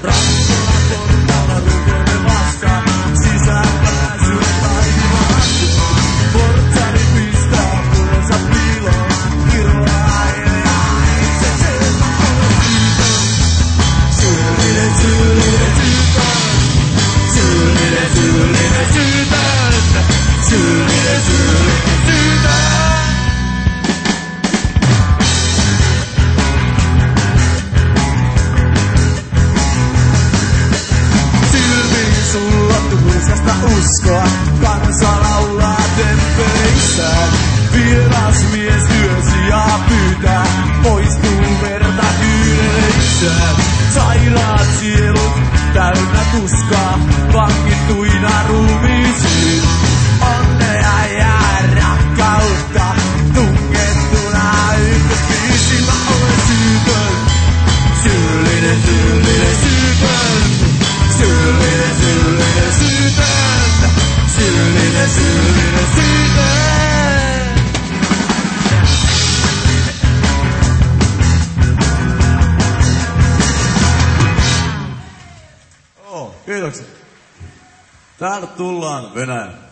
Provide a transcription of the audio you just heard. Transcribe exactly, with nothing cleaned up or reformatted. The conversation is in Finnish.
Uskoa, kansa laulaa temppeissään. Vieras mies yösi ja pyytää, poistuu verta kyyneleissään. Sairaat sielut täynnä tuskaa, vangittuina ruumiisiin. Onnea ja rakkautta, tungettuna ykköspiisiin. Mä olen syytön, syyllinen, syyllinen, syytön. Syyllinen, syyllinen, syytön. Syyllinen, syyllinen, syytön. Oh, kiitoksia. Täältä tullaan Venäjä.